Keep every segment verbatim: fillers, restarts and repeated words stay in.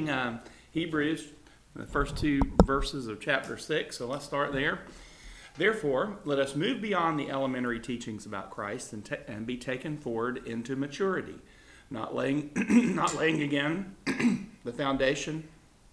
reading um, Hebrews, the first two verses of chapter six, so let's start there. Therefore, let us move beyond the elementary teachings about Christ and, ta- and be taken forward into maturity, not laying, not laying again the foundation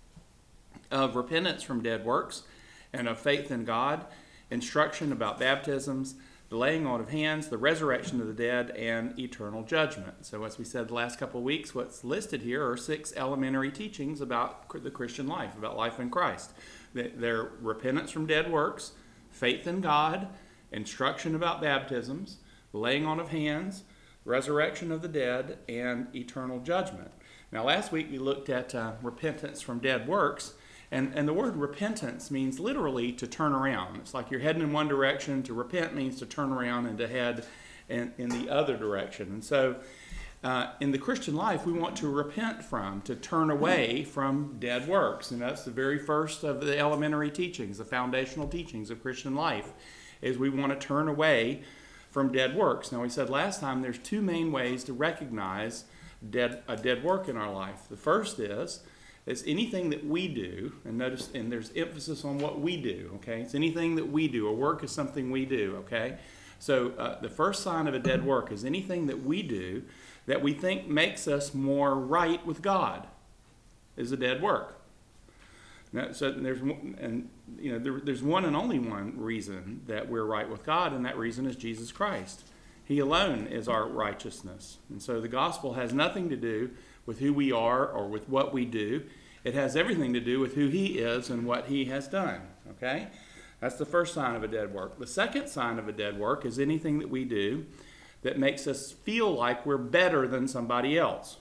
of repentance from dead works and of faith in God, instruction about baptisms, the laying on of hands, the resurrection of the dead, and eternal judgment. So as we said the last couple of weeks, what's listed here are six elementary teachings about the Christian life, about life in Christ. They're repentance from dead works, faith in God, instruction about baptisms, laying on of hands, resurrection of the dead, and eternal judgment. Now last week we looked at uh, repentance from dead works. And, and the word repentance means literally to turn around. It's like you're heading in one direction. To repent means to turn around and to head in, in the other direction. And so uh, in the Christian life, we want to repent from, to turn away from dead works. And that's the very first of the elementary teachings, the foundational teachings of Christian life, is we want to turn away from dead works. Now we said last time there's two main ways to recognize dead, a dead work in our life. The first is It's anything that we do, and notice, and there's emphasis on what we do, okay? It's anything that we do. A work is something we do, okay? So uh, the first sign of a dead work is anything that we do that we think makes us more right with God is a dead work. Now, so there's, and you know, there, there's one and only one reason that we're right with God, and that reason is Jesus Christ. He alone is our righteousness. And so the gospel has nothing to do with who we are or with what we do. It has everything to do with who he is and what he has done, okay? That's the first sign of a dead work. The second sign of a dead work is anything that we do that makes us feel like we're better than somebody else.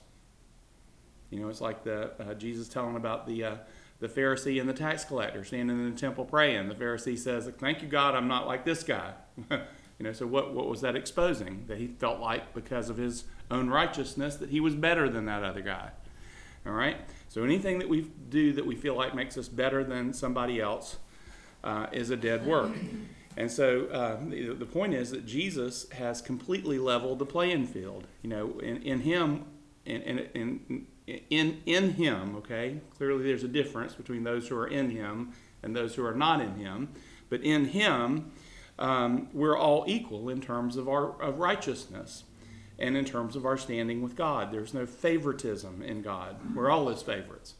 You know, it's like the uh, Jesus telling about the uh, the Pharisee and the tax collector standing in the temple praying. The Pharisee says, "Thank you, God, I'm not like this guy." You know, so what, what was that exposing? That he felt like because of his own righteousness that he was better than that other guy. All right? So anything that we do that we feel like makes us better than somebody else uh, is a dead work. And so uh, the, the point is that Jesus has completely leveled the playing field. You know, in, in him, in, in, in, in him, okay? Clearly there's a difference between those who are in him and those who are not in him. But in him, Um, we're all equal in terms of our of righteousness and in terms of our standing with God. There's no favoritism in God. We're all his favorites.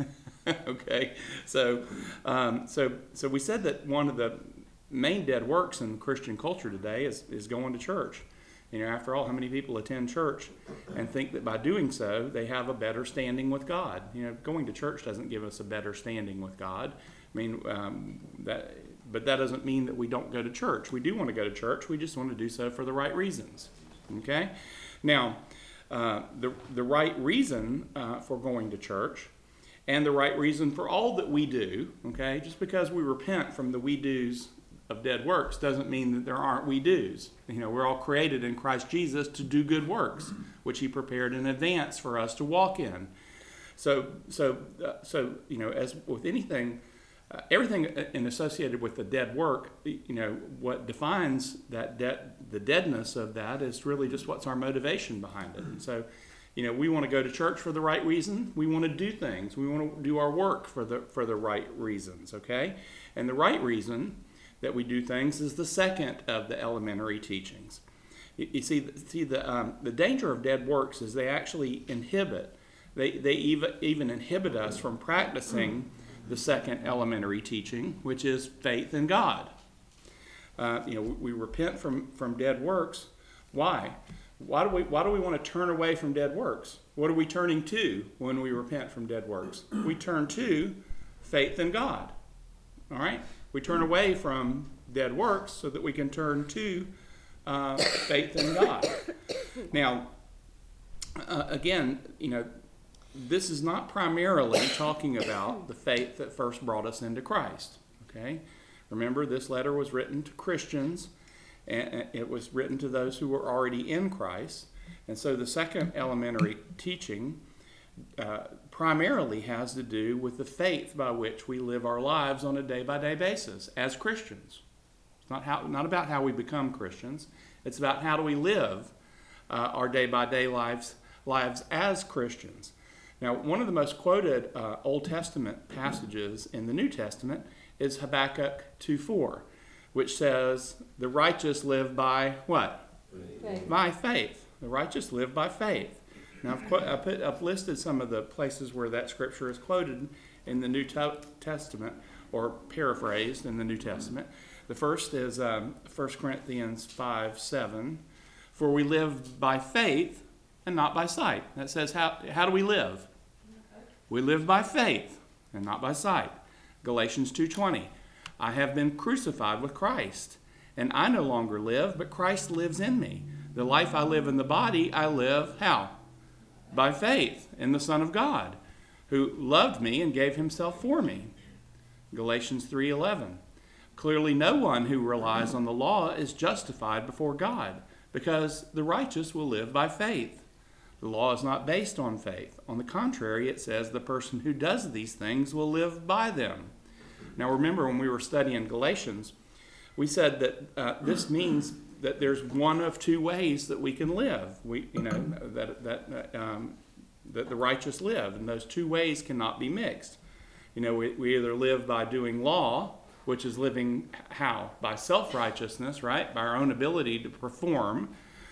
Okay, so um, so so we said that one of the main dead works in Christian culture today is is going to church. You know, after all, how many people attend church and think that by doing so they have a better standing with God? You know, going to church doesn't give us a better standing with God. I mean, um, that. But that doesn't mean that we don't go to church. We do want to go to church. We just want to do so for the right reasons. Okay? Now, uh, the, the right reason uh, for going to church and the right reason for all that we do, okay, just because we repent from the we do's of dead works doesn't mean that there aren't we do's. You know, we're all created in Christ Jesus to do good works, which he prepared in advance for us to walk in. So, so, uh, so you know, as with anything, Uh, everything in associated with the dead work, you know, what defines that dead, the deadness of that is really just what's our motivation behind it. And so, you know, we want to go to church for the right reason. We want to do things. We want to do our work for the for the right reasons, okay? And the right reason that we do things is the second of the elementary teachings. You, you see, see the um, the danger of dead works is they actually inhibit, they they even even inhibit us from practicing the second elementary teaching, which is faith in God. Uh, you know, we, we repent from, from dead works. Why? Why do we why do we want to turn away from dead works? What are we turning to when we repent from dead works? We turn to faith in God. All right? We turn away from dead works so that we can turn to uh, faith in God. Now, uh, again, you know, this is not primarily talking about the faith that first brought us into Christ, okay? Remember, this letter was written to Christians, and it was written to those who were already in Christ. And so the second elementary teaching uh, primarily has to do with the faith by which we live our lives on a day-by-day basis as Christians. It's not, how, not about how we become Christians. It's about how do we live uh, our day-by-day lives, lives as Christians. Now, one of the most quoted uh, Old Testament passages in the New Testament is Habakkuk two four, which says, the righteous live by what? Faith. By faith. The righteous live by faith. Now, I've, qu- I put, I've listed some of the places where that scripture is quoted in the New Te- Testament, or paraphrased in the New Testament. The first is um, First Corinthians five seven. For we live by faith and not by sight. That says, how, how do we live? We live by faith and not by sight. Galatians two twenty. I have been crucified with Christ, and I no longer live, but Christ lives in me. The life I live in the body, I live how? By faith in the Son of God, who loved me and gave himself for me. Galatians three eleven. Clearly no one who relies on the law is justified before God, because the righteous will live by faith. The law is not based on faith. On the contrary, it says the person who does these things will live by them. Now remember, when we were studying Galatians, we said that uh, this means that there's one of two ways that we can live. We, you know, that that um, that the righteous live, and those two ways cannot be mixed. You know, we, we either live by doing law, which is living how? By self-righteousness, right? By our own ability to perform.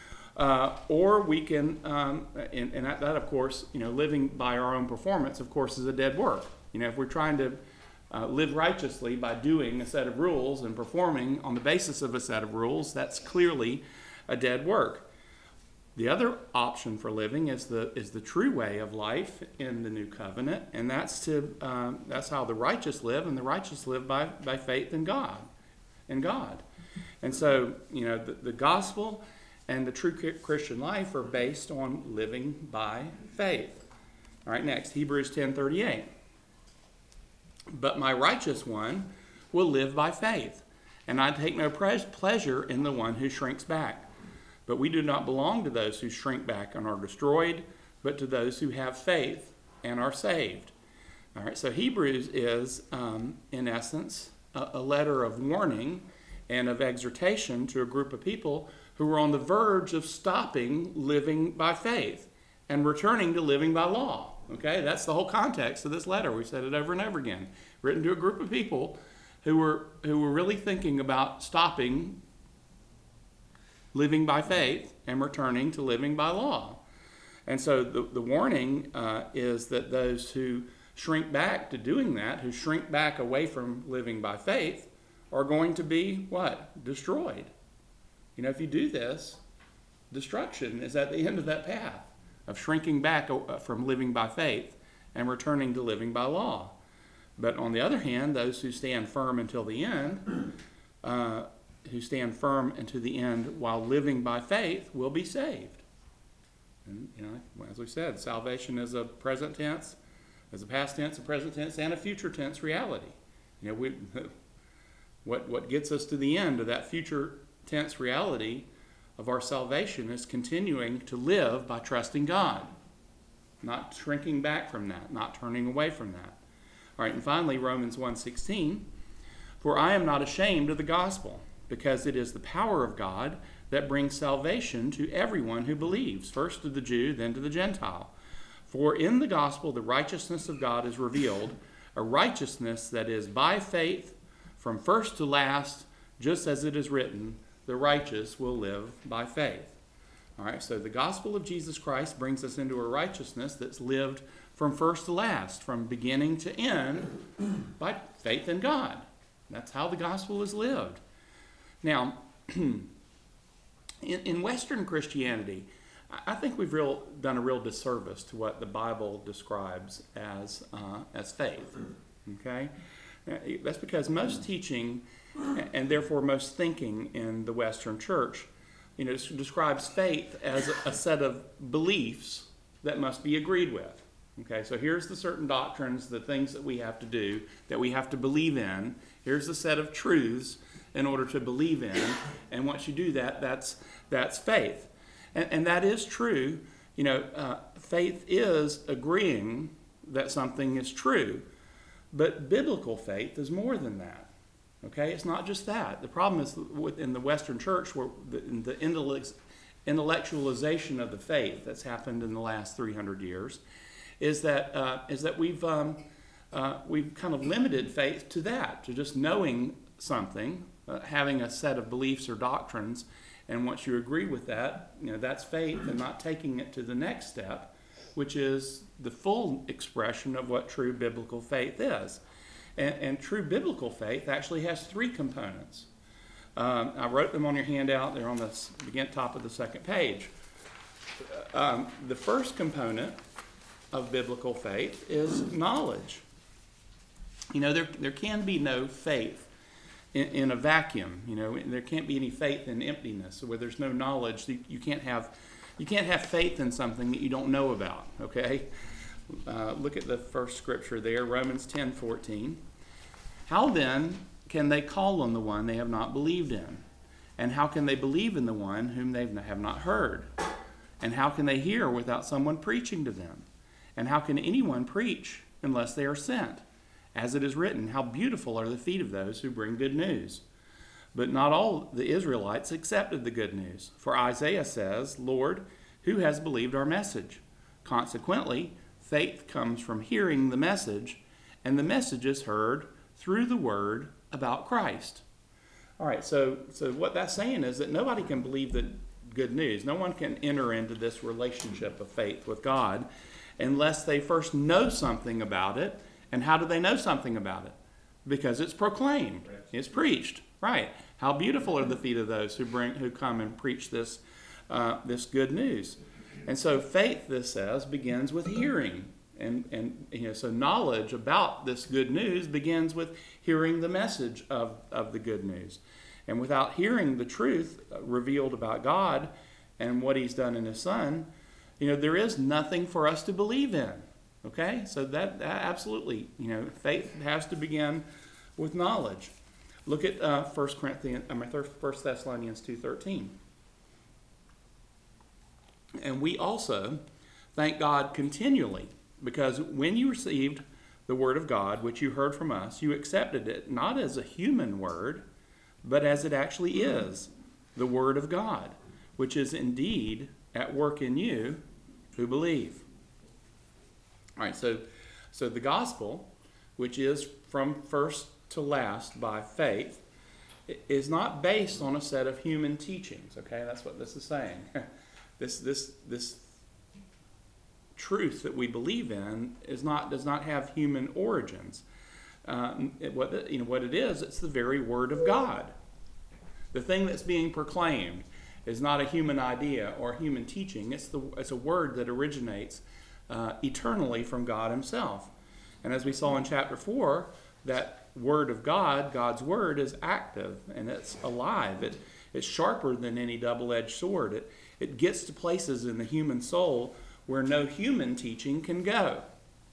Uh, or we can, um, and, and that, that, of course, you know, living by our own performance, of course, is a dead work. You know, if we're trying to uh, live righteously by doing a set of rules and performing on the basis of a set of rules, that's clearly a dead work. The other option for living is the is the true way of life in the new covenant, and that's to um, that's how the righteous live, and the righteous live by by faith in God, in God. And so, you know, the, the gospel and the true Christian life are based on living by faith. All right, next, Hebrews ten thirty-eight. But my righteous one will live by faith, and I take no pre- pleasure in the one who shrinks back. But we do not belong to those who shrink back and are destroyed, but to those who have faith and are saved. All right, so Hebrews is, um, in essence, a, a letter of warning and of exhortation to a group of people who were on the verge of stopping living by faith and returning to living by law. Okay, that's the whole context of this letter. We've said it over and over again. Written to a group of people who were who were really thinking about stopping living by faith and returning to living by law. And so the, the warning uh, is that those who shrink back to doing that, who shrink back away from living by faith, are going to be what? Destroyed. You know, if you do this, destruction is at the end of that path of shrinking back from living by faith and returning to living by law. But on the other hand, those who stand firm until the end, uh, who stand firm until the end while living by faith, will be saved. And, you know, as we said, salvation is a present tense, as a past tense, a present tense, and a future tense reality. You know, we, what what gets us to the end of that future tense reality of our salvation is continuing to live by trusting God, not shrinking back from that, not turning away from that. All right, and finally, Romans one sixteen, for I am not ashamed of the gospel, because it is the power of God that brings salvation to everyone who believes, first to the Jew, then to the Gentile. For in the gospel the righteousness of God is revealed, a righteousness that is by faith from first to last, just as it is written, the righteous will live by faith. All right, so the gospel of Jesus Christ brings us into a righteousness that's lived from first to last, from beginning to end, by faith in God. That's how the gospel is lived. Now, in, in Western Christianity, I think we've real, done a real disservice to what the Bible describes as uh, as faith. Okay, that's because most teaching, and therefore most thinking in the Western Church, you know, describes faith as a set of beliefs that must be agreed with. Okay, so here's the certain doctrines, the things that we have to do, that we have to believe in. Here's the set of truths in order to believe in, and once you do that, that's that's faith, and, and that is true. You know, uh, faith is agreeing that something is true, but biblical faith is more than that. Okay, it's not just that. The problem is within the Western Church, where the, the intellectualization of the faith that's happened in the last three hundred years, is that uh, is that we've um, uh, we've kind of limited faith to that, to just knowing something, uh, having a set of beliefs or doctrines, and once you agree with that, you know, that's faith, and not taking it to the next step, which is the full expression of what true biblical faith is. And, and true biblical faith actually has three components. Um, I wrote them on your handout. They're on the begin top of the second page. Um, the first component of biblical faith is knowledge. You know, there there can be no faith in, in a vacuum. You know, there can't be any faith in emptiness. Where there's no knowledge, you, you can't have you can't have faith in something that you don't know about. Okay, uh, look at the first scripture there, Romans ten fourteen. How then can they call on the one they have not believed in? And how can they believe in the one whom they have not heard? And how can they hear without someone preaching to them? And how can anyone preach unless they are sent? As it is written, how beautiful are the feet of those who bring good news. But not all the Israelites accepted the good news. For Isaiah says, Lord, who has believed our message? Consequently, faith comes from hearing the message, and the message is heard through the word about Christ. All right, so so what that's saying is that nobody can believe the good news. No one can enter into this relationship of faith with God unless they first know something about it. And how do they know something about it? Because it's proclaimed, it's preached. Right? How beautiful are the feet of those who bring who come and preach this uh, this good news. And so faith, this says, begins with hearing. And, and you know, so knowledge about this good news begins with hearing the message of, of the good news. And without hearing the truth revealed about God and what he's done in his Son, you know, there is nothing for us to believe in. Okay? So that, that absolutely, you know, faith has to begin with knowledge. Look at uh, First Corinthians, I mean, First Thessalonians two thirteen. And we also thank God continually, because when you received the word of God, which you heard from us, you accepted it not as a human word, but as it actually is, the word of God, which is indeed at work in you who believe. All right, so, so the gospel, which is from first to last by faith, is not based on a set of human teachings. Okay, that's what this is saying. this this this truth that we believe in is not does not have human origins. Uh, it, what you know what it is? It's the very word of God. The thing that's being proclaimed is not a human idea or human teaching. It's the it's a word that originates uh, eternally from God Himself. And as we saw in chapter four, that word of God, God's word, is active and it's alive. It, it's sharper than any double-edged sword. It, it gets to places in the human soul where no human teaching can go.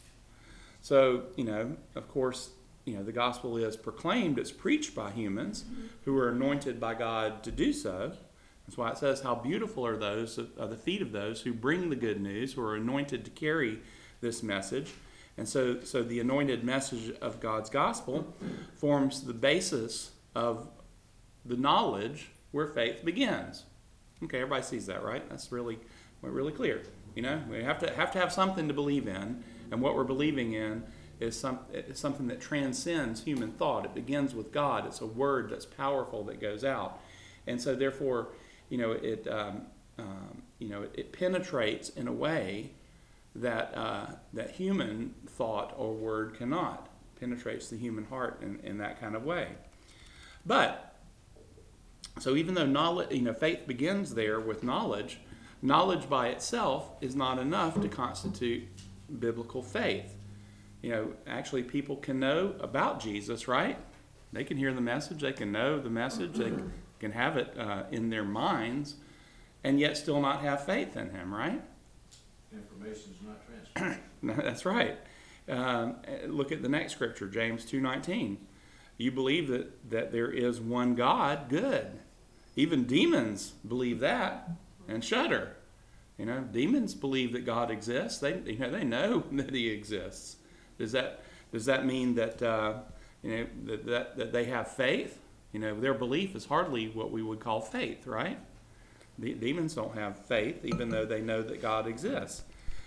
So, you know, of course, you know, the gospel is proclaimed, it's preached by humans who are anointed by God to do so. That's why it says, how beautiful are those, are the feet of those who bring the good news, who are anointed to carry this message. And so, so the anointed message of God's gospel forms the basis of the knowledge where faith begins. Okay, everybody sees that, right? That's really, really clear. You know, we have to have to have something to believe in, and what we're believing in is some is something that transcends human thought. It begins with God. It's a word that's powerful that goes out, and so therefore, you know, it um, um, you know it, it penetrates in a way that uh, that human thought or word cannot. Penetrates the human heart in, in that kind of way. But so even though knowledge, you know, faith begins there with knowledge, knowledge by itself is not enough to constitute biblical faith. You know, actually people can know about Jesus, right? They can hear the message, they can know the message, they can have it uh, in their minds, and yet still not have faith in Him, right? Information is not transferred. That's right. Um, look at the next scripture, James two nineteen. You believe that, that there is one God, good. Even demons believe that and shudder. You know, demons believe that God exists. They, you know, they know that He exists. Does that does that mean that uh, you know that, that that they have faith? You know, their belief is hardly what we would call faith, right? The demons don't have faith, even though they know that God exists.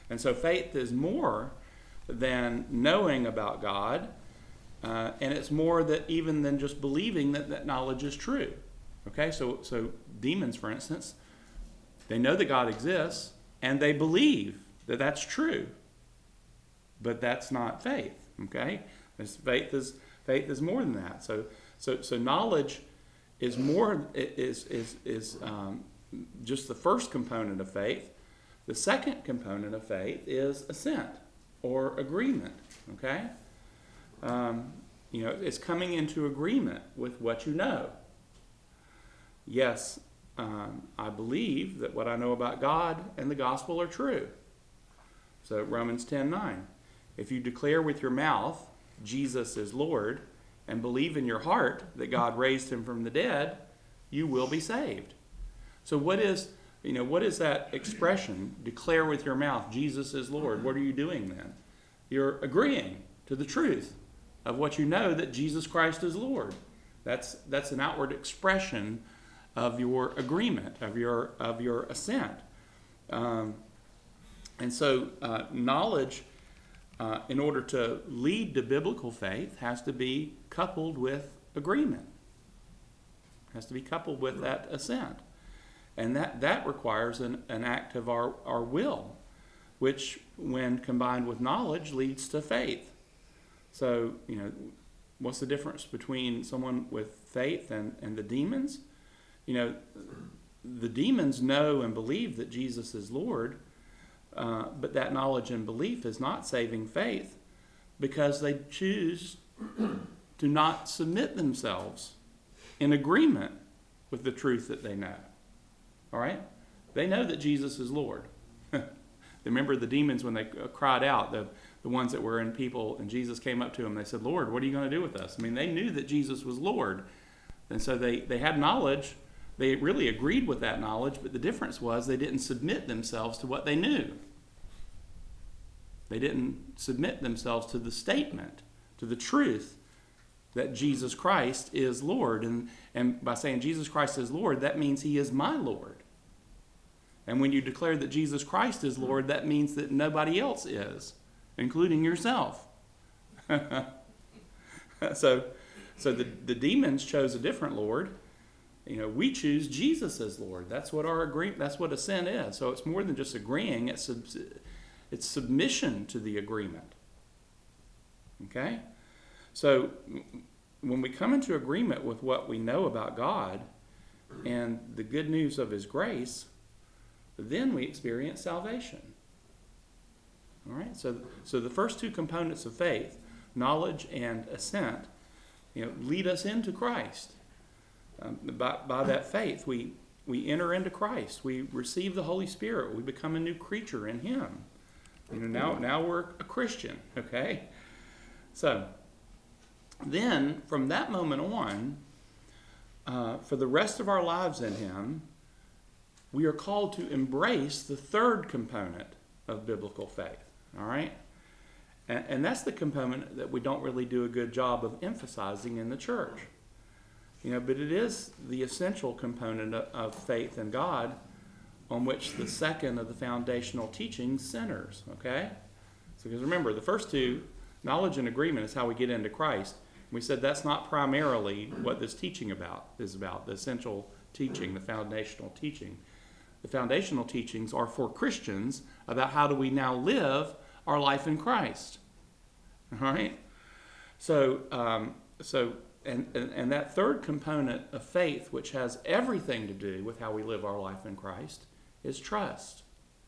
And so faith is more than knowing about God, uh, and it's more that even than just believing that that knowledge is true. Okay, so so demons, for instance, they know that God exists, and they believe that that's true. But that's not faith. Okay, it's faith is faith is more than that. So so so knowledge is more is is is um, just the first component of faith. The second component of faith is assent or agreement. Okay, um, you know, it's coming into agreement with what you know. Yes, um, I believe that what I know about God and the gospel are true. So Romans ten nine. If you declare with your mouth Jesus is Lord and believe in your heart that God raised him from the dead, you will be saved. So what is, you know, what is that expression? Declare with your mouth Jesus is Lord. What are you doing then? You're agreeing to the truth of what you know, that Jesus Christ is Lord. That's that's an outward expression of your agreement, of your of your assent. Um, and so uh, knowledge, uh, in order to lead to biblical faith, has to be coupled with agreement. Has to be coupled with that assent. And that, that requires an, an act of our, our will, which, when combined with knowledge, leads to faith. So, you know, what's the difference between someone with faith and, and the demons? You know, the demons know and believe that Jesus is Lord, uh, but that knowledge and belief is not saving faith, because they choose to not submit themselves in agreement with the truth that they know. All right? They know that Jesus is Lord. Remember the demons when they cried out, the, the ones that were in people, and Jesus came up to them, they said, Lord, what are you going to do with us? I mean, they knew that Jesus was Lord. And so they, they had knowledge. They really agreed with that knowledge, but the difference was they didn't submit themselves to what they knew. They didn't submit themselves to the statement, to the truth that Jesus Christ is Lord. And, and by saying Jesus Christ is Lord, that means he is my Lord. And when you declare that Jesus Christ is Lord, that means that nobody else is, including yourself. so so the, the demons chose a different Lord. You know, we choose Jesus as Lord. That's what our agree, that's what assent is. So it's more than just agreeing, it's sub, it's submission to the agreement. Okay? So when we come into agreement with what we know about God and the good news of his grace, then we experience salvation. All right? So so the first two components of faith, knowledge and assent, you know, lead us into Christ. Um, by, by that faith, we, we enter into Christ. We receive the Holy Spirit. We become a new creature in him. You know, now, now we're a Christian, okay? So then, from that moment on, uh, for the rest of our lives in him, we are called to embrace the third component of biblical faith, all right? And, and that's the component that we don't really do a good job of emphasizing in the church. You know, but it is the essential component of, of faith in God, on which the second of the foundational teachings centers, okay? So, because remember, the first two, knowledge and agreement, is how we get into Christ. We said that's not primarily what this teaching about is about, the essential teaching, the foundational teaching. The foundational teachings are for Christians about how do we now live our life in Christ. All right? So, um, so and, and, and that third component of faith, which has everything to do with how we live our life in Christ, is trust.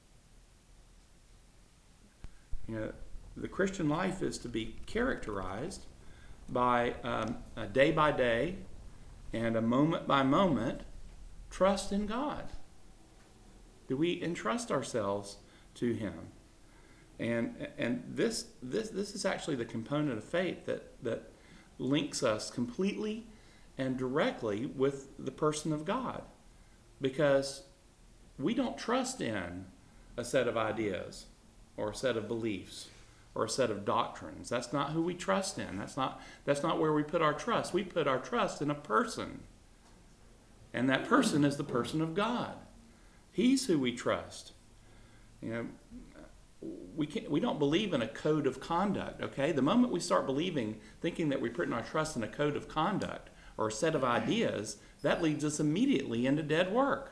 You know, the Christian life is to be characterized by um, a day by day and a moment by moment trust in God. Do we entrust ourselves to him? And and this this this is actually the component of faith that that links us completely and directly with the person of God, because we don't trust in a set of ideas or a set of beliefs or a set of doctrines. That's not who we trust in. That's not that's not where we put our trust. We put our trust in a person. And that person is the person of God. He's who we trust. You know, we can't, we don't believe in a code of conduct, okay? The moment we start believing, thinking that we're putting our trust in a code of conduct or a set of ideas, that leads us immediately into dead work.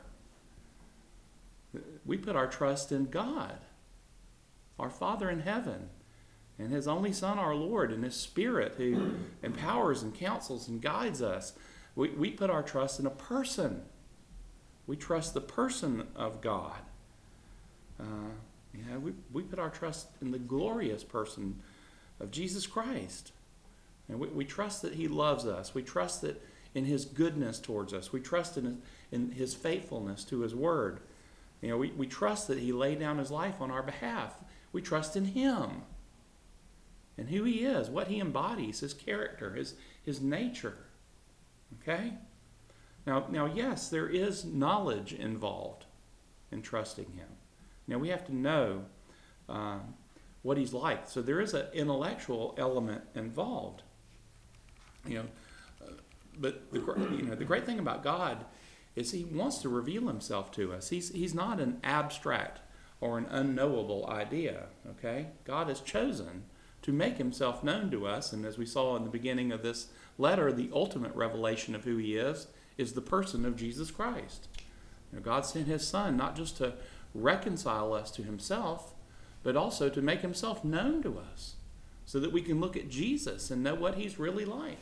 We put our trust in God, our Father in heaven, and His only Son, our Lord, and His Spirit who empowers and counsels and guides us. We, we put our trust in a person. We trust the person of God. Uh, you know, we, we put our trust in the glorious person of Jesus Christ. And we, we trust that He loves us. We trust that in His goodness towards us. We trust in His, in His faithfulness to His word. You know, we, we trust that He laid down His life on our behalf. We trust in Him and who He is, what He embodies, His character, His, His nature. Okay? Now, now, yes, there is knowledge involved in trusting Him. Now, we have to know uh, what He's like. So there is an intellectual element involved. You know, uh, but the you know the great thing about God is He wants to reveal Himself to us. He's He's not an abstract or an unknowable idea. Okay, God has chosen to make Himself known to us, and as we saw in the beginning of this letter, the ultimate revelation of who He is is the person of Jesus Christ. You know, God sent His Son not just to reconcile us to Himself, but also to make Himself known to us, so that we can look at Jesus and know what He's really like.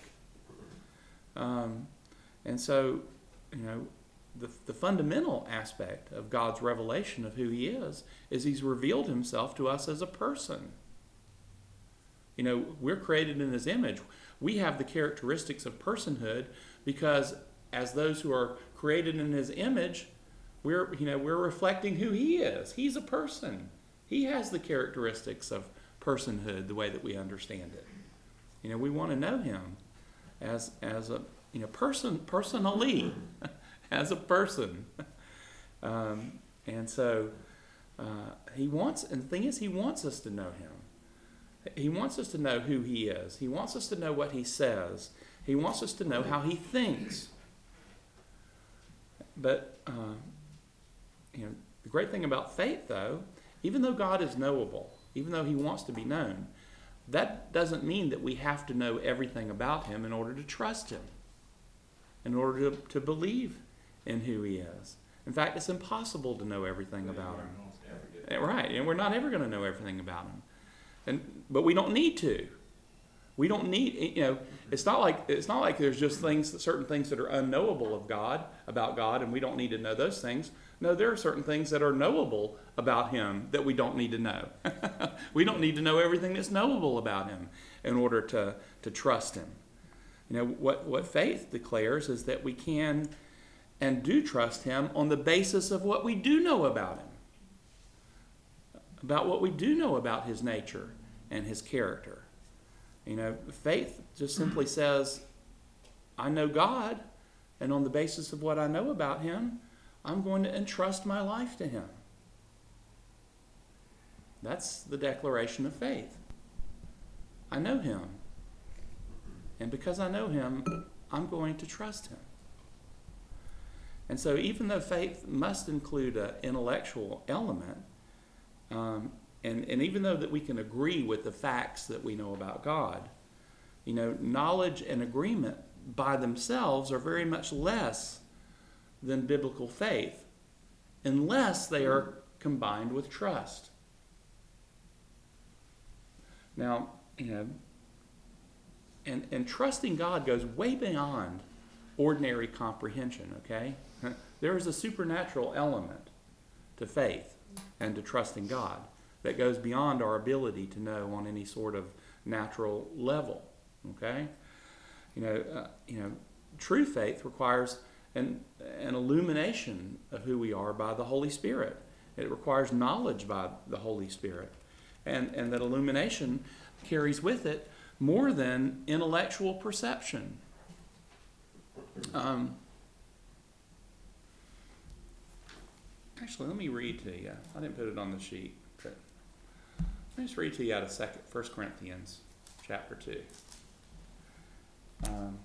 Um, and so, you know, the, the fundamental aspect of God's revelation of who He is is He's revealed Himself to us as a person. You know, we're created in His image. We have the characteristics of personhood because as those who are created in His image, we're, you know, we're reflecting who He is. He's a person. He has the characteristics of personhood the way that we understand it. You know, we want to know Him as as a you know person personally, as a person, um, and so uh, He wants. And the thing is, He wants us to know Him. He wants us to know who He is. He wants us to know what He says. He wants us to know how He thinks. But uh, you know, the great thing about faith, though, even though God is knowable, even though He wants to be known, that doesn't mean that we have to know everything about Him in order to trust Him, in order to, to believe in who He is. In fact, it's impossible to know everything about Him. Right, and we're not ever going to know everything about Him. And but we don't need to. We don't need, you know, it's not like it's not like there's just things, certain things that are unknowable of God, about God, and we don't need to know those things. No, there are certain things that are knowable about Him that we don't need to know. We don't need to know everything that's knowable about Him in order to, to trust Him. You know, what, what faith declares is that we can and do trust Him on the basis of what we do know about Him. About what we do know about His nature and His character. You know, faith just simply says, I know God, and on the basis of what I know about Him, I'm going to entrust my life to Him. That's the declaration of faith. I know Him. And because I know Him, I'm going to trust Him. And so even though faith must include an intellectual element, um, and, and even though that we can agree with the facts that we know about God, you know, knowledge and agreement by themselves are very much less than biblical faith unless they are combined with trust. Now, you know, and, and trusting God goes way beyond ordinary comprehension, okay? There is a supernatural element to faith and to trusting God that goes beyond our ability to know on any sort of natural level, okay? You know, uh, you know, true faith requires an, an illumination of who we are by the Holy Spirit. It requires knowledge by the Holy Spirit. And, and that illumination carries with it more than intellectual perception. Um, actually, let me read to you. I didn't put it on the sheet. But let me just read to you out of second, First Corinthians chapter two. Um,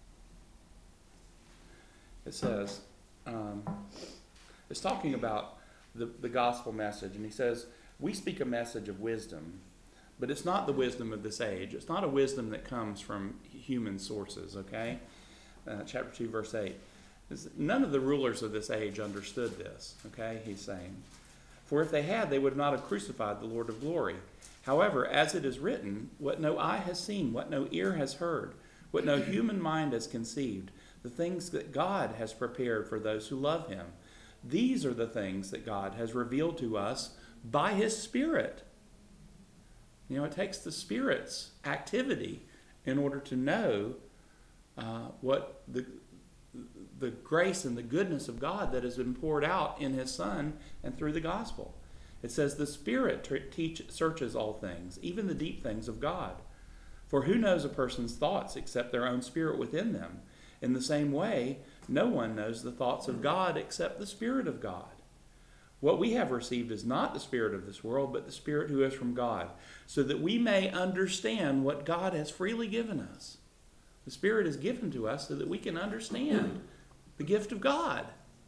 it says, um, it's talking about the, the gospel message, and he says, we speak a message of wisdom, but it's not the wisdom of this age. It's not a wisdom that comes from human sources, okay? Uh, chapter two, verse eight. None of the rulers of this age understood this, okay? He's saying, for if they had, they would not have crucified the Lord of glory. However, as it is written, what no eye has seen, what no ear has heard, what no human mind has conceived, the things that God has prepared for those who love him. These are the things that God has revealed to us by his Spirit. You know, it takes the Spirit's activity in order to know uh, what the, the grace and the goodness of God that has been poured out in his Son and through the gospel. It says the Spirit teach, searches all things, even the deep things of God. For who knows a person's thoughts except their own spirit within them? In the same way, no one knows the thoughts of God except the Spirit of God. What we have received is not the spirit of this world, but the Spirit who is from God, so that we may understand what God has freely given us. The Spirit is given to us so that we can understand the gift of God.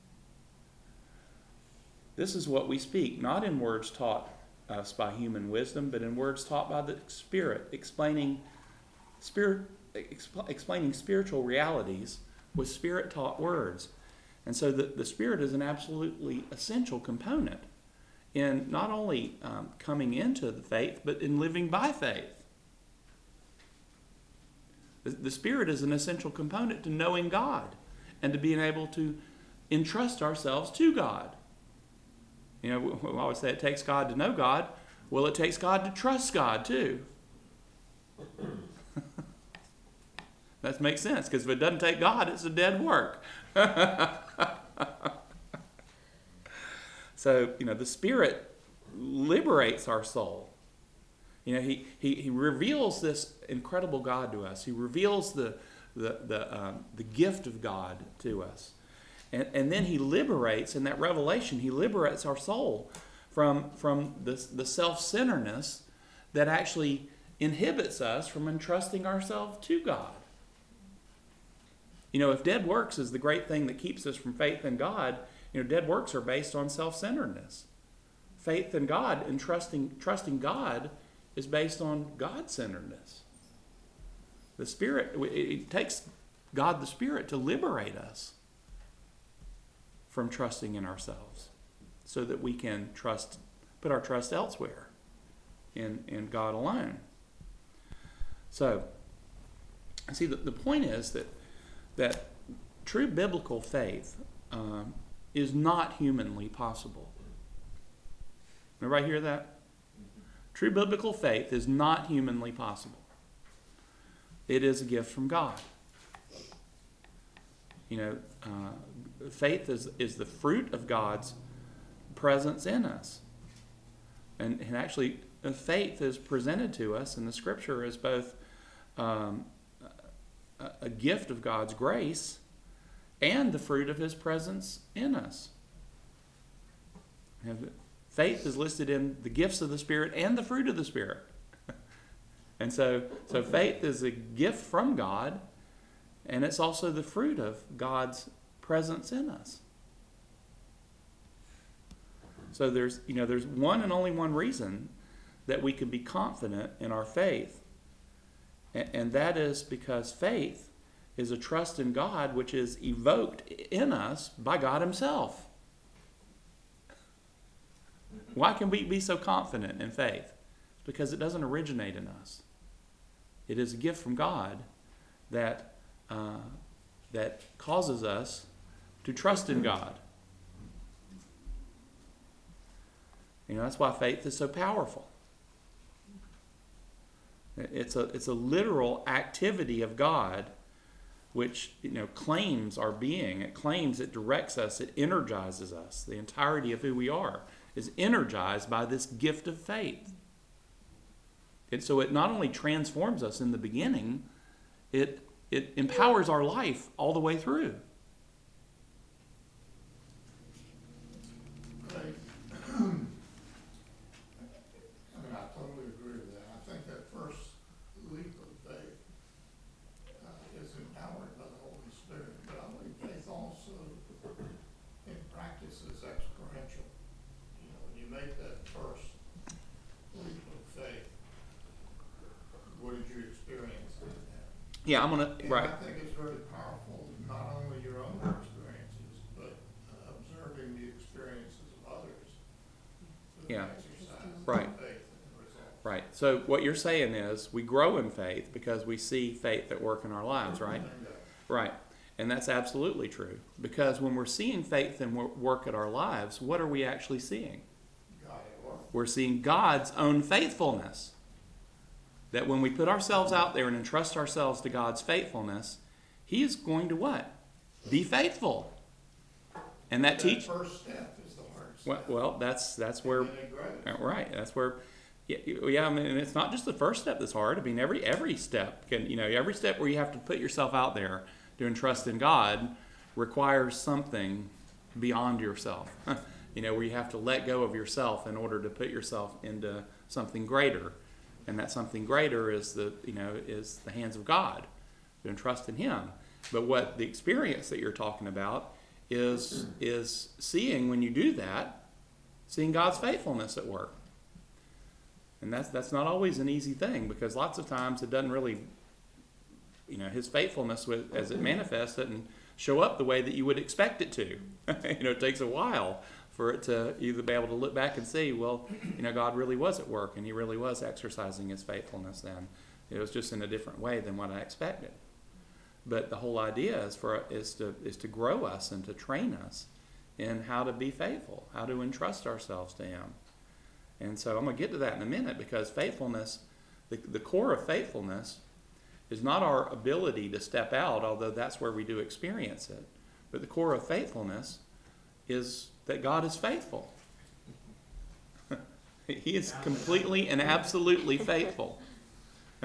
This is what we speak, not in words taught us by human wisdom, but in words taught by the Spirit, explaining spirit, expl- explaining spiritual realities with Spirit-taught words. And so the, the Spirit is an absolutely essential component in not only um, coming into the faith, but in living by faith. The, the Spirit is an essential component to knowing God and to being able to entrust ourselves to God. You know, we always say it takes God to know God. Well, it takes God to trust God too. That makes sense, because if it doesn't take God, it's a dead work. So, you know, the Spirit liberates our soul. You know, he, he, he reveals this incredible God to us. He reveals the, the, the, um, the gift of God to us. And, and then he liberates, in that revelation, he liberates our soul from, from the, the self-centeredness that actually inhibits us from entrusting ourselves to God. You know, if dead works is the great thing that keeps us from faith in God, you know, dead works are based on self-centeredness. Faith in God and trusting, trusting God is based on God-centeredness. The Spirit, it takes God the Spirit to liberate us from trusting in ourselves so that we can trust, put our trust elsewhere in, in God alone. So, see, the, the point is that that true biblical faith um, is not humanly possible. Everybody hear that? True biblical faith is not humanly possible. It is a gift from God. You know, uh, faith is, is the fruit of God's presence in us. And, and actually, faith is presented to us in the Scripture as both um, a gift of God's grace and the fruit of his presence in us. Faith is listed in the gifts of the Spirit and the fruit of the Spirit. And so, so faith is a gift from God, and it's also the fruit of God's presence in us. So there's, you know, there's one and only one reason that we can be confident in our faith. And that is because faith is a trust in God which is evoked in us by God himself. Why can we be so confident in faith? It's because it doesn't originate in us. It is a gift from God that, uh, that causes us to trust in God. You know, that's why faith is so powerful. It's a, it's a literal activity of God which, you know, claims our being. It claims, it directs us, it energizes us. The entirety of who we are is energized by this gift of faith. And so it not only transforms us in the beginning, it, it empowers our life all the way through. Right. Yeah, I'm gonna And right. I think it's really powerful, not only your own experiences, but uh, observing the experiences of others. So the Yeah. exercise of Right. faith and the results. Right. So what you're saying is we grow in faith because we see faith at work in our lives, right? Bingo. Right. And that's absolutely true. Because when we're seeing faith and wor- work at our lives, what are we actually seeing? God at work. We're seeing God's own faithfulness. That when we put ourselves out there and entrust ourselves to God's faithfulness, He is going to what? Be faithful. And that That teach. first step is the hard Well, step. well, that's that's where. And then it grows. Right. That's where. Yeah, yeah. I mean, and it's not just the first step that's hard. I mean, every every step can, you know, every step where you have to put yourself out there to entrust in God requires something beyond yourself. You know, where you have to let go of yourself in order to put yourself into something greater, and that something greater is the, you know, is the hands of God, to entrust in Him. But what the experience that you're talking about is is seeing, when you do that, seeing God's faithfulness at work. And that's that's not always an easy thing, because lots of times it doesn't really, you know, His faithfulness with, as it manifests, doesn't show up the way that you would expect it to. You know, it takes a while for it to either be able to look back and see, well, you know, God really was at work and He really was exercising His faithfulness then. It was just in a different way than what I expected. But the whole idea is for is to is to grow us and to train us in how to be faithful, how to entrust ourselves to Him. And so I'm going to get to that in a minute, because faithfulness, the, the core of faithfulness is not our ability to step out, although that's where we do experience it. But the core of faithfulness is that God is faithful. He is completely and absolutely faithful. All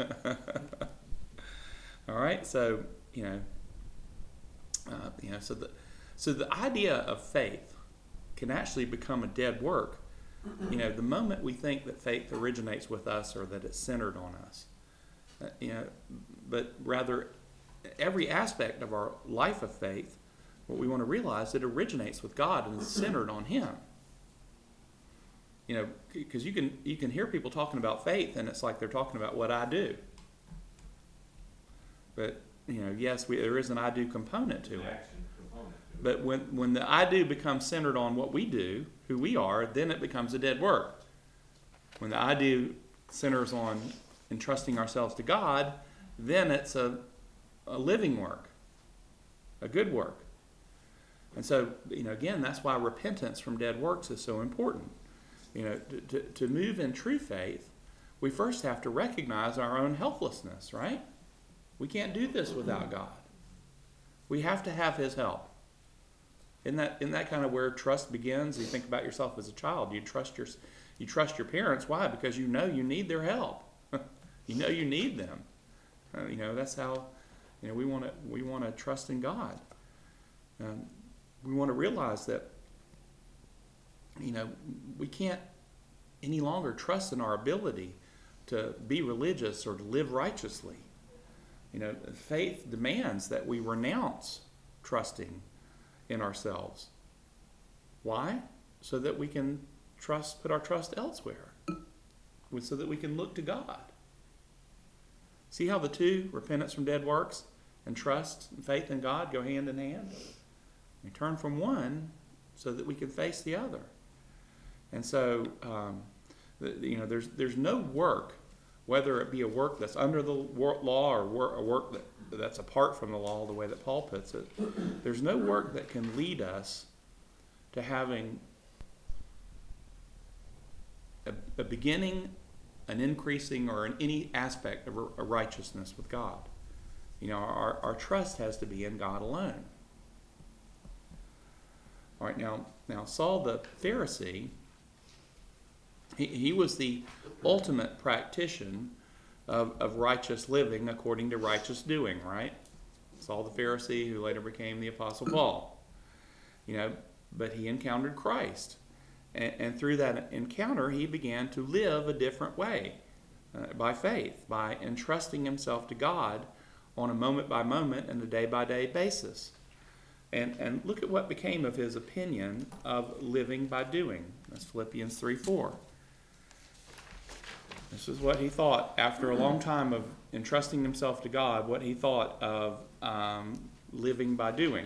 right, so you know, uh, you know, so the so the idea of faith can actually become a dead work. You know, the moment we think that faith originates with us or that it's centered on us, uh, you know, but rather every aspect of our life of faith, what we want to realize, it originates with God and is centered on Him. You know, because you can you can hear people talking about faith and it's like they're talking about what I do. But you know, yes, we, there is an I do component to An it. action component to it. But when when the I do becomes centered on what we do, who we are, then it becomes a dead work. When the I do centers on entrusting ourselves to God, then it's a a living work, a good work. And so, you know, again, that's why repentance from dead works is so important. You know, to, to, to move in true faith, we first have to recognize our own helplessness, right? We can't do this without God. We have to have His help. Isn't that, isn't that kind of where trust begins? You think about yourself as a child. You trust your, you trust your parents. Why? Because you know you need their help. You know you need them. Uh, you know, that's how, you know, we want to we want to trust in God. Um, we want to realize that, you know, we can't any longer trust in our ability to be religious or to live righteously. You know, faith demands that we renounce trusting in ourselves. Why? So that we can trust, put our trust elsewhere. So that we can look to God. See how the two, repentance from dead works and trust and faith in God, go hand in hand? We turn from one so that we can face the other. And so, um, the, you know, there's there's no work, whether it be a work that's under the law or work, a work that, that's apart from the law, the way that Paul puts it, there's no work that can lead us to having a, a beginning, an increasing, or in any aspect of a righteousness with God. You know, our, our trust has to be in God alone. All right, now, now Saul the Pharisee, he, he was the ultimate practitioner of, of righteous living according to righteous doing, right? Saul the Pharisee, who later became the Apostle Paul. You know, but he encountered Christ. And, and through that encounter, he began to live a different way, uh, by faith, by entrusting himself to God on a moment-by-moment and a day-by-day basis. And, and look at what became of his opinion of living by doing. That's Philippians three four. This is what he thought after a long time of entrusting himself to God, what he thought of um, living by doing.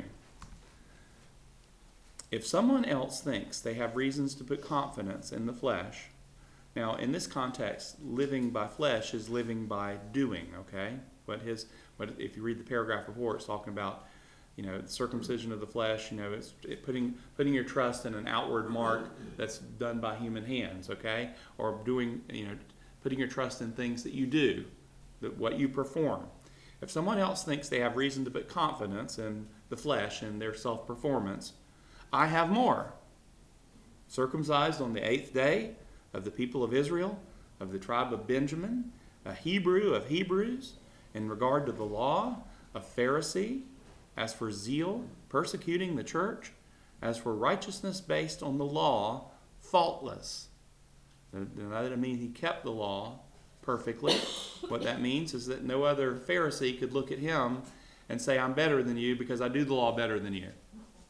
If someone else thinks they have reasons to put confidence in the flesh, now in this context, living by flesh is living by doing, okay? What his, what if you read the paragraph before, it's talking about, you know, circumcision of the flesh, you know, it's it putting putting your trust in an outward mark that's done by human hands, okay? Or doing, you know, putting your trust in things that you do, that what you perform. If someone else thinks they have reason to put confidence in the flesh and their self-performance, I have more. Circumcised on the eighth day, of the people of Israel, of the tribe of Benjamin, a Hebrew of Hebrews, in regard to the law, a Pharisee, as for zeal, persecuting the church, as for righteousness based on the law, faultless. That doesn't mean he kept the law perfectly. What that means is that no other Pharisee could look at him and say, I'm better than you because I do the law better than you.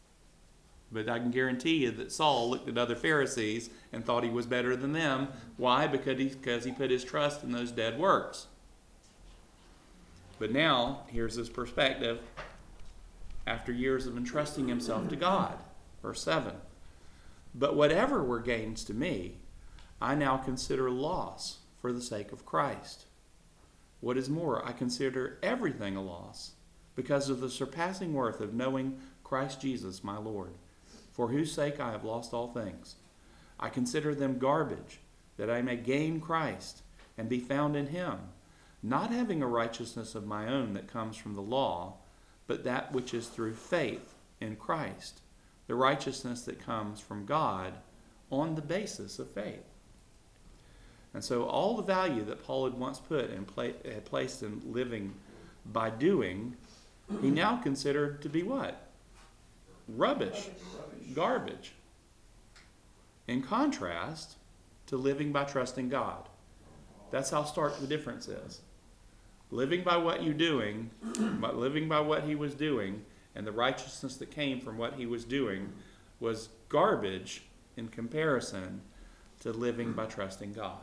But I can guarantee you that Saul looked at other Pharisees and thought he was better than them. Why? Because he, because he put his trust in those dead works. But now, here's his perspective after years of entrusting himself to God. Verse seven. But whatever were gains to me, I now consider loss for the sake of Christ. What is more, I consider everything a loss because of the surpassing worth of knowing Christ Jesus my Lord, for whose sake I have lost all things. I consider them garbage, that I may gain Christ and be found in him, not having a righteousness of my own that comes from the law, but that which is through faith in Christ, the righteousness that comes from God on the basis of faith. And so all the value that Paul had once put and pla- had placed in living by doing, he now considered to be what? Rubbish. Garbage. In contrast to living by trusting God. That's how stark the difference is. Living by what you're doing, but living by what he was doing, and the righteousness that came from what he was doing was garbage in comparison to living by trusting God.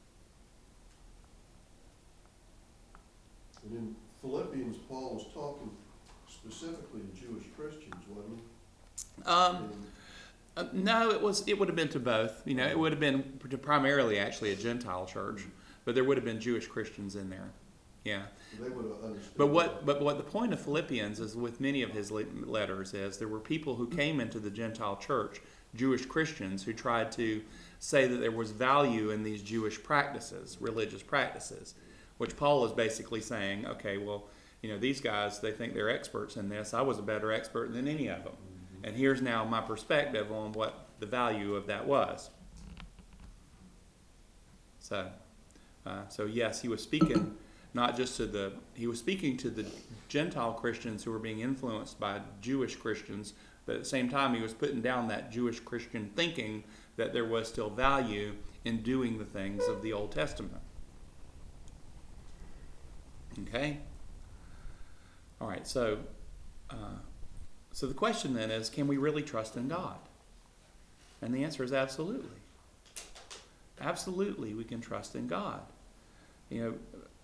And in Philippians, Paul was talking specifically to Jewish Christians, wasn't he? Um, uh, no, it was. It would have been to both. You know, it would have been primarily actually a Gentile church, but there would have been Jewish Christians in there. Yeah. They would have understood. But what? But what the point of Philippians is, with many of his letters, is there were people who came into the Gentile church, Jewish Christians, who tried to say that there was value in these Jewish practices, religious practices, which Paul is basically saying, okay, well, you know, these guys, they think they're experts in this. I was a better expert than any of them. And here's now my perspective on what the value of that was. So, uh, so yes, he was speaking not just to the, he was speaking to the Gentile Christians who were being influenced by Jewish Christians, but at the same time he was putting down that Jewish Christian thinking that there was still value in doing the things of the Old Testament. Okay? All right, so uh, so the question then is, can we really trust in God? And the answer is absolutely. Absolutely, we can trust in God. You know,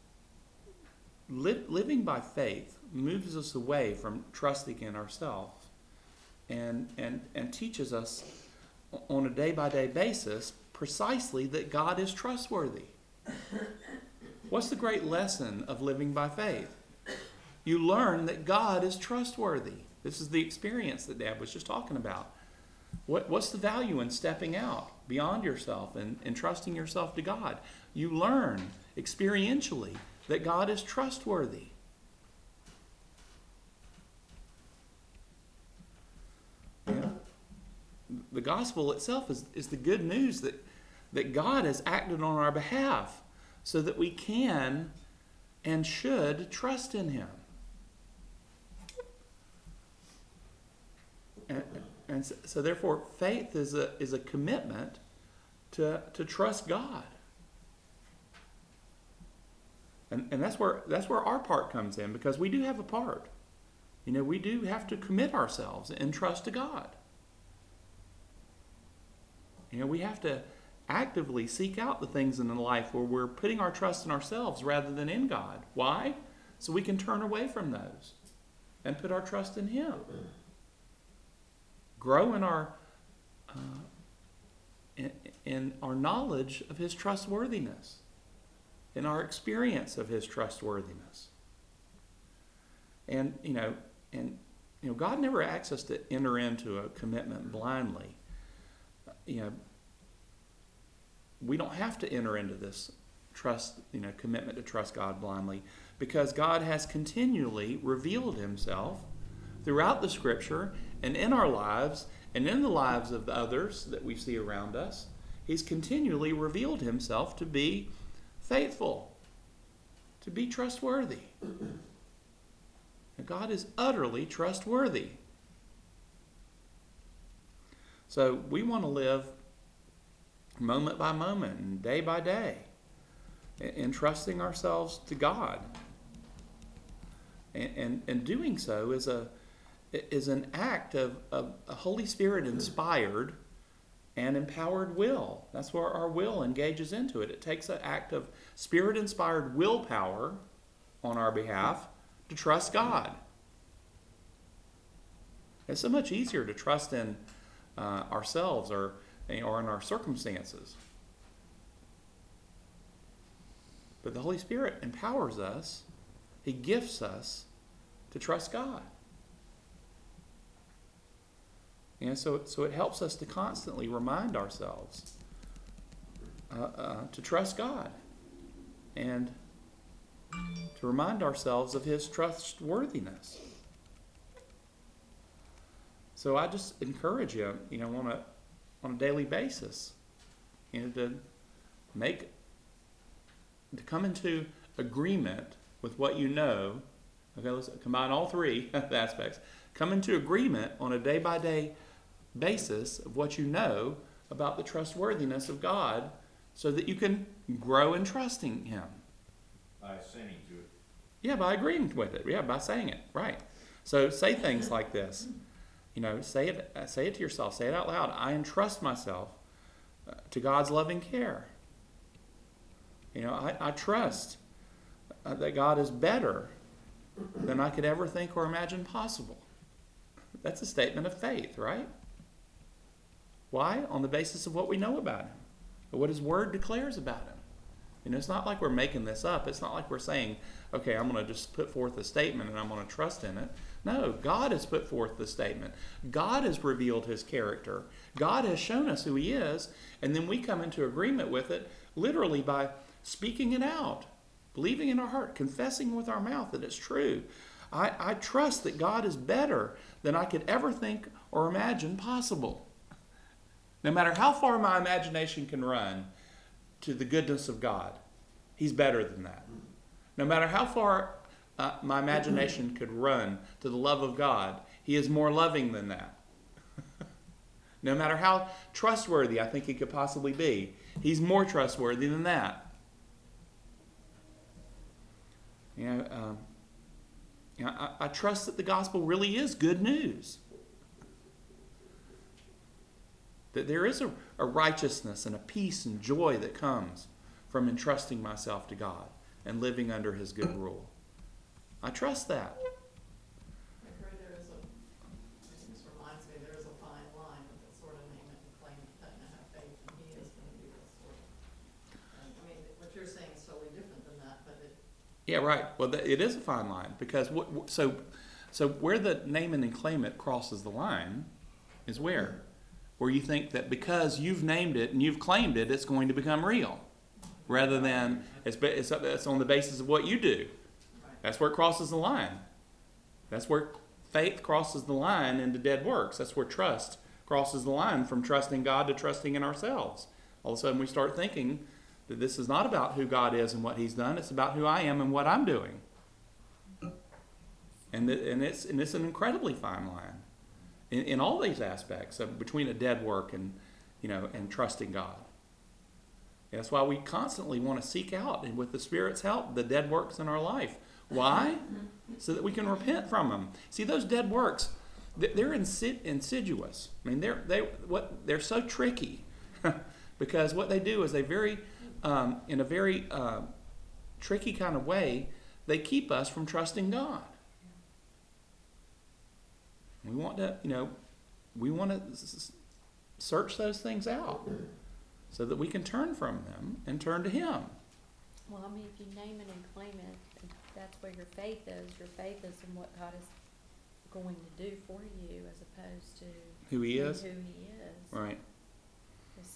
li- living by faith moves us away from trusting in ourselves and, and, and teaches us on a day-by-day basis precisely that God is trustworthy. What's the great lesson of living by faith? You learn that God is trustworthy. This is the experience that Dad was just talking about. What, what's the value in stepping out beyond yourself and, and trusting yourself to God? You learn experientially that God is trustworthy. Yeah. The gospel itself is, is the good news that, that God has acted on our behalf so that we can and should trust in him. And, and so, so therefore, faith is a is a commitment to to trust God. And and that's where that's where our part comes in, because we do have a part. You know, we do have to commit ourselves and trust to God. You know, we have to actively seek out the things in life where we're putting our trust in ourselves rather than in God. Why? So we can turn away from those and put our trust in Him. Grow in our uh, in, in our knowledge of His trustworthiness, in our experience of His trustworthiness. And you know, and you know, God never asks us to enter into a commitment blindly. You know, we don't have to enter into this trust, you know, commitment to trust God blindly, because God has continually revealed Himself throughout the Scripture and in our lives and in the lives of the others that we see around us. He's continually revealed Himself to be faithful, to be trustworthy. And God is utterly trustworthy. So we want to live moment by moment and day by day, entrusting ourselves to God. And, and, and doing so is a is an act of, of a Holy Spirit inspired and empowered will. That's where our will engages into it. It takes an act of Spirit inspired willpower on our behalf to trust God. It's so much easier to trust in uh, ourselves or, or in our circumstances. But the Holy Spirit empowers us, He gifts us to trust God. And so, so it helps us to constantly remind ourselves uh, uh, to trust God and to remind ourselves of His trustworthiness. So I just encourage you, you know, on a on a daily basis, you know, to make to come into agreement with what you know. Okay, let's combine all three aspects. Come into agreement on a day-by-day basis of what you know about the trustworthiness of God, so that you can grow in trusting Him. By assenting to it. Yeah, by agreeing with it. Yeah, by saying it. Right. So say things like this. You know, say it. Uh, say it to yourself. Say it out loud. I entrust myself uh, to God's loving care. You know, I, I trust uh, that God is better than I could ever think or imagine possible. That's a statement of faith, right? Why? On the basis of what we know about Him, or what His Word declares about Him. You know, it's not like we're making this up. It's not like we're saying, okay, I'm going to just put forth a statement and I'm going to trust in it. No, God has put forth the statement. God has revealed His character. God has shown us who He is, and then we come into agreement with it literally by speaking it out, believing in our heart, confessing with our mouth that it's true. I, I trust that God is better than I could ever think or imagine possible. No matter how far my imagination can run to the goodness of God, He's better than that. No matter how far uh, my imagination could run to the love of God, He is more loving than that. No matter how trustworthy I think He could possibly be, He's more trustworthy than that. You know, um, you know I, I trust that the gospel really is good news. That there is a, a righteousness and a peace and joy that comes from entrusting myself to God and living under His good rule. I trust that. I've heard there is a, this reminds me, there is a fine line with the sort of name it and claim it, kind of have faith in He is going to be this sort of. And, I mean, what you're saying is totally different than that, but it. Yeah, right. Well, it is a fine line because what, so, so where the name it and claim it crosses the line is where? Where you think that because you've named it and you've claimed it, it's going to become real, rather than it's, it's, it's on the basis of what you do. That's where it crosses the line. That's where faith crosses the line into dead works. That's where trust crosses the line from trusting God to trusting in ourselves. All of a sudden we start thinking that this is not about who God is and what He's done. It's about who I am and what I'm doing. And, the, and, it's, and it's an incredibly fine line in, in all these aspects of between a dead work and, you know, and trusting God. And that's why we constantly want to seek out, and with the Spirit's help, the dead works in our life. Why? So that we can repent from them. See, those dead works, they're insid- insidious. I mean, they're they what they're so tricky Because what they do is they very, um, in a very uh, tricky kind of way, they keep us from trusting God. We want to, you know, we want to s- search those things out so that we can turn from them and turn to Him. Well, I mean, if you name it and claim it, that's where your faith is. Your faith is in what God is going to do for you as opposed to Who He is. who He is. Right. It's,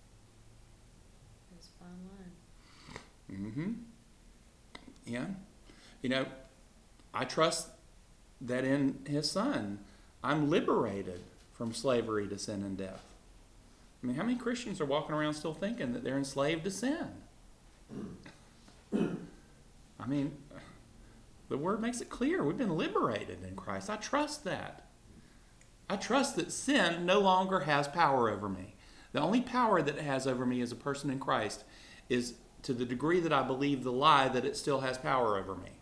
it's a fine line. Mm-hmm. Yeah. You know, I trust that in His Son, I'm liberated from slavery to sin and death. I mean, how many Christians are walking around still thinking that they're enslaved to sin? I mean, the Word makes it clear. We've been liberated in Christ. I trust that. I trust that sin no longer has power over me. The only power that it has over me as a person in Christ is to the degree that I believe the lie that it still has power over me.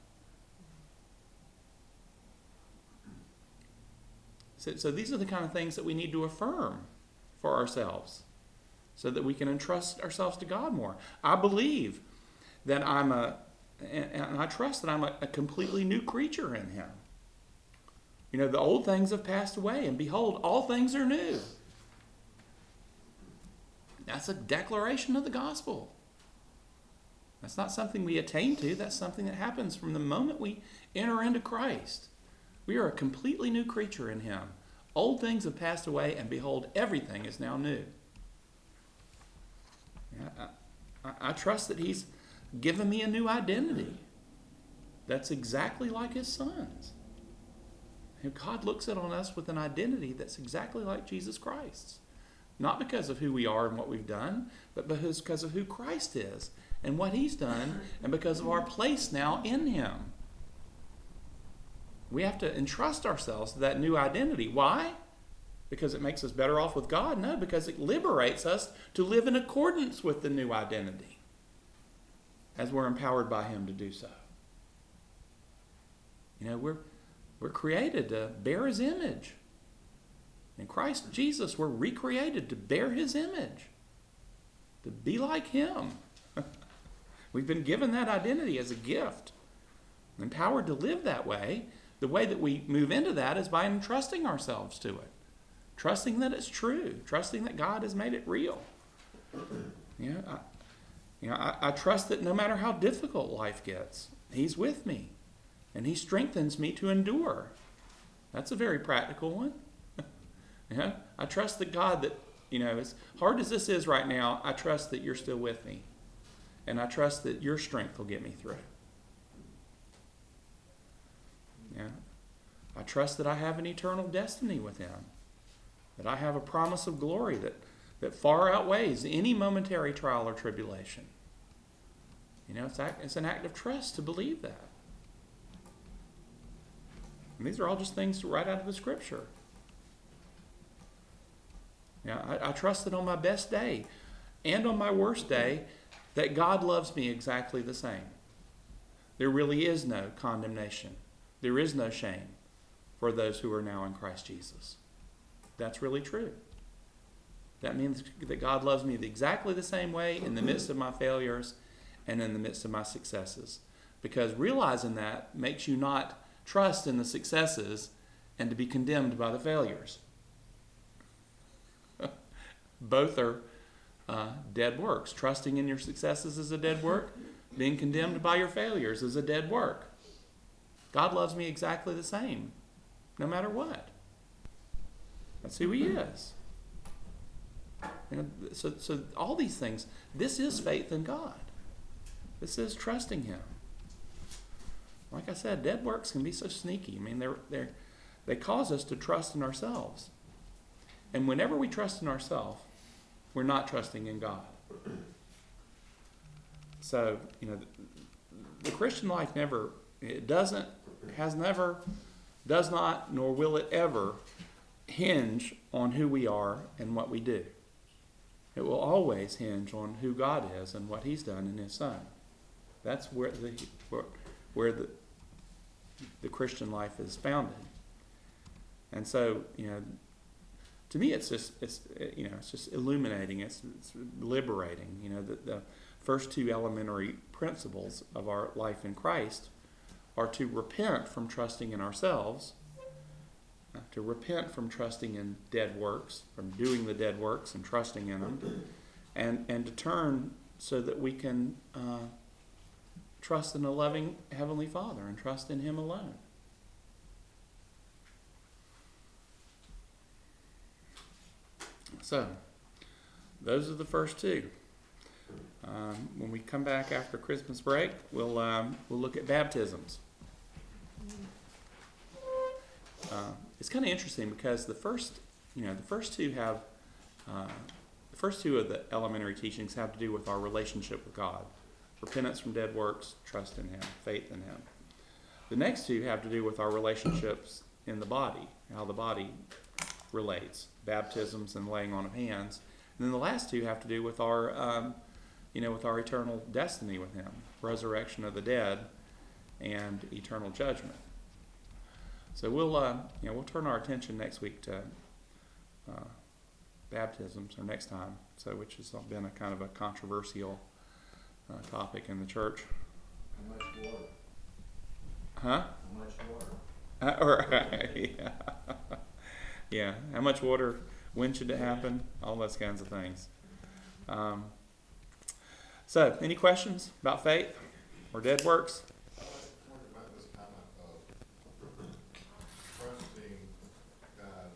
So, so these are the kind of things that we need to affirm for ourselves so that we can entrust ourselves to God more. I believe that I'm a, and, and I trust that I'm a, a completely new creature in Him. You know, the old things have passed away, and behold, all things are new. That's a declaration of the gospel. That's not something we attain to. That's something that happens from the moment we enter into Christ. We are a completely new creature in Him. Old things have passed away, and behold, everything is now new. Yeah, I, I, I trust that He's given me a new identity that's exactly like His Son's. And God looks at on us with an identity that's exactly like Jesus Christ's. Not because of who we are and what we've done, but because, because of who Christ is and what He's done, and because of our place now in Him. We have to entrust ourselves to that new identity. Why? Because it makes us better off with God? No, because it liberates us to live in accordance with the new identity as we're empowered by Him to do so. You know, we're, we're created to bear His image. In Christ Jesus, we're recreated to bear His image, to be like Him. We've been given that identity as a gift, empowered to live that way. The way that we move into that is by entrusting ourselves to it, trusting that it's true, trusting that God has made it real. You know, I, you know, I, I trust that no matter how difficult life gets, He's with me, and He strengthens me to endure. That's a very practical one. You know, I trust that God that, you know, as hard as this is right now, I trust that You're still with me. And I trust that Your strength will get me through. Yeah. I trust that I have an eternal destiny with Him. That I have a promise of glory that, that far outweighs any momentary trial or tribulation. You know, it's, act, it's an act of trust to believe that. And these are all just things right out of the Scripture. Yeah, I, I trust that on my best day and on my worst day, that God loves me exactly the same. There really is no condemnation. There is no shame for those who are now in Christ Jesus. That's really true. That means that God loves me exactly the same way in the midst of my failures and in the midst of my successes. Because realizing that makes you not trust in the successes and to be condemned by the failures. Both are uh, dead works. Trusting in your successes is a dead work. Being condemned by your failures is a dead work. God loves me exactly the same, no matter what. That's who He is. You know, so, so all these things, this is faith in God. This is trusting Him. Like I said, dead works can be so sneaky. I mean, they're, they're, they cause us to trust in ourselves. And whenever we trust in ourselves, we're not trusting in God. So, you know, the, the Christian life never, it doesn't, has never, does not, nor will it ever hinge on who we are and what we do. It will always hinge on who God is and what He's done in His Son. That's where the where, where the the Christian life is founded. And so, you know, to me, it's just it's you know it's just illuminating. It's, it's liberating. You know, the, the first two elementary principles of our life in Christ are to repent from trusting in ourselves, uh, to repent from trusting in dead works, from doing the dead works and trusting in them, and and to turn so that we can uh, trust in a loving Heavenly Father and trust in Him alone. So, those are the first two. Um, when we come back after Christmas break, we'll um, we'll look at baptisms. Uh, it's kind of interesting because the first, you know, the first two have, uh, the first two of the elementary teachings have to do with our relationship with God, repentance from dead works, trust in Him, faith in Him. The next two have to do with our relationships in the body, how the body relates, baptisms and laying on of hands. And then the last two have to do with our, um, you know, with our eternal destiny with Him, resurrection of the dead, and eternal judgment. So we'll, uh, you know, we'll turn our attention next week to uh, baptisms, or next time. So, which has been a kind of a controversial uh, topic in the church. How much water? Huh? How much water? Uh, or, yeah. Yeah. How much water? When should it happen? All those kinds of things. Um, so, any questions about faith or dead works? What about this comment of trusting God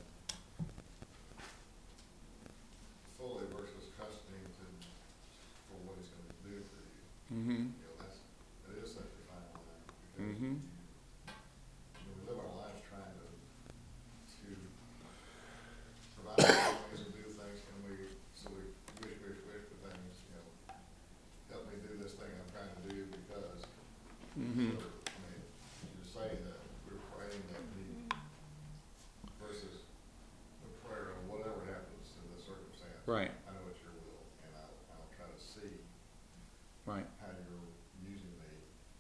fully versus trusting to, for what He's going to do for you? Mm-hmm. You know, that's, that is such a fine line. Because Mm-hmm. when we live our lives trying to, to provide things and do things, and we, so we wish, wish, wish for things, you know, help me do this thing I'm trying to do because. Mm-hmm. So, I mean, you say that we're praying that He, versus the prayer of whatever happens in the circumstance. Right. I know it's your will, and I'll, I'll try to see Right. how you're using me.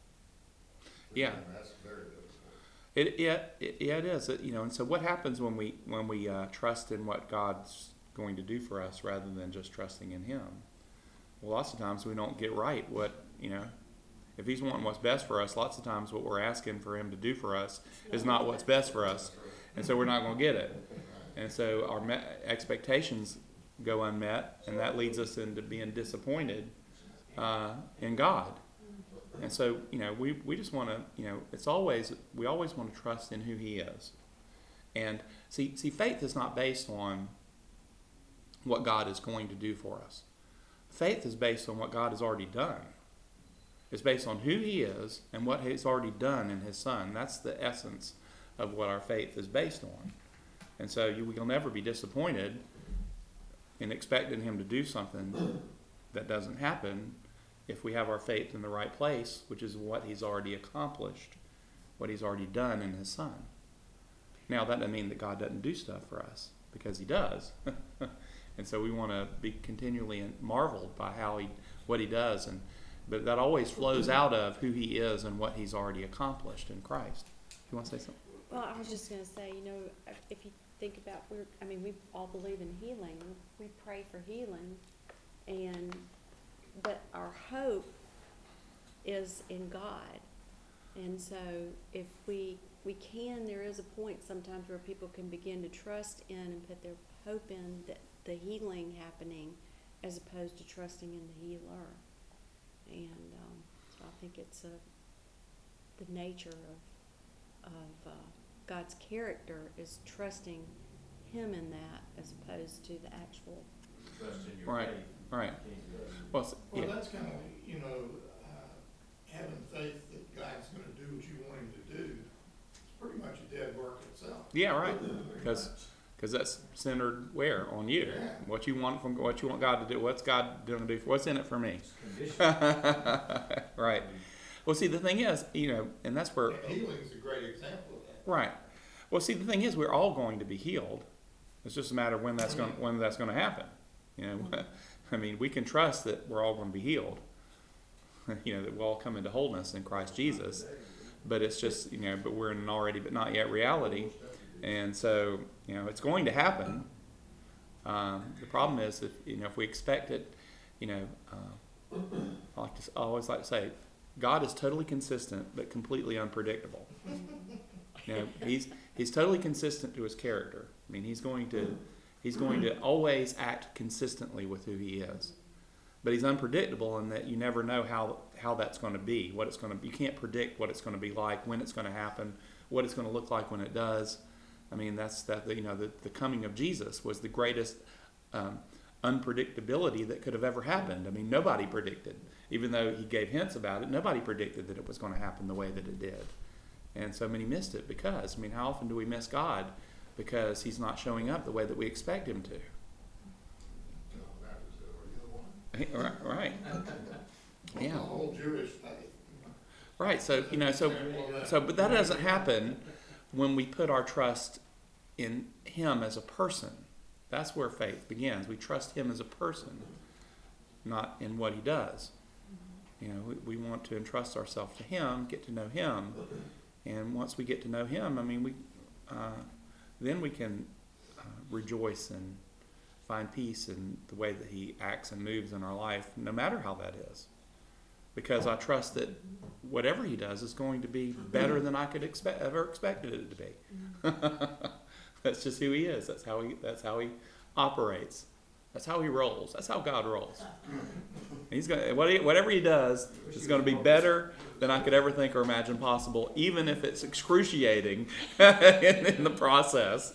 Yeah. And that's very difficult. It yeah it, yeah it is. It, you know, and so what happens when we when we uh, trust in what God's going to do for us rather than just trusting in Him? Well, lots of times we don't get right what you know. If He's wanting what's best for us, lots of times what we're asking for Him to do for us is not what's best for us, and so we're not going to get it. And so our me- expectations go unmet, and that leads us into being disappointed uh, in God. And so, you know, we, we just want to, you know, it's always, we always want to trust in who He is. And see, see, faith is not based on what God is going to do for us. Faith is based on what God has already done. It's based on who He is and what He's already done in His Son. That's the essence of what our faith is based on. And so you, you'll never be disappointed in expecting Him to do something that doesn't happen if we have our faith in the right place, which is what He's already accomplished, what He's already done in His Son. Now, that doesn't mean that God doesn't do stuff for us, because He does. And so we want to be continually marveled by how He, what He does, and but that always flows out of who He is and what He's already accomplished in Christ. You want to say something? Well, I was just gonna say, you know, if you think about, we're, I mean, we all believe in healing. We pray for healing, and, but our hope is in God. And so if we, we can, there is a point sometimes where people can begin to trust in and put their hope in the, the healing happening as opposed to trusting in the healer. And um, so I think it's a, the nature of, of uh, God's character is trusting Him in that as opposed to the actual. Trust in your Right, faith. right. Well, it's- Well, yeah. that's kind of, you know, uh, having faith that God's gonna do what you want Him to do. It's pretty much a dead work itself. Yeah, right. Because because that's centered where on you. Yeah. What you want from what you want God to do. What's God going to do? For, what's in it for me? Condition. Right. Well, see, the thing is, you know, and that's where. And healing's a great example of that. Right. Well, see, the thing is, we're all going to be healed. It's just a matter of when that's going when that's going to happen. You know, I mean, we can trust that we're all going to be healed. You know, that we'll all come into wholeness in Christ Jesus. But it's just, you know, but we're in an already but not yet reality. And so, you know, it's going to happen. Um, the problem is, if you know, if we expect it, you know, uh, I like to, s- I always like to say, God is totally consistent but completely unpredictable. You know, he's he's totally consistent to his character. I mean, he's going to he's going to always act consistently with who he is. But he's unpredictable in that you never know how how that's going to be, what it's going to. You can't predict what it's going to be like, when it's going to happen, what it's going to look like when it does. I mean, that's that. You know, the, the coming of Jesus was the greatest um, unpredictability that could have ever happened. I mean, nobody predicted, even though he gave hints about it. Nobody predicted that it was going to happen the way that it did, and so many missed it because. I mean, how often do we miss God because he's not showing up the way that we expect him to? John the Baptist said, "Are you the one?" Right. Yeah. The whole Jewish faith. Right. So you know. So so, but that doesn't happen when we put our trust in him as a person. That's where faith begins. We trust him as a person, not in what he does. You know, we, we want to entrust ourselves to him, get to know him, and once we get to know him, I mean, we uh, then we can uh, rejoice and find peace in the way that he acts and moves in our life, no matter how that is. Because I trust that whatever he does is going to be better than I could expect, ever expected it to be. That's just who he is. That's how he. That's how he operates. That's how he rolls. That's how God rolls. He's going. Whatever he does is going to be better than I could ever think or imagine possible, even if it's excruciating in, in the process.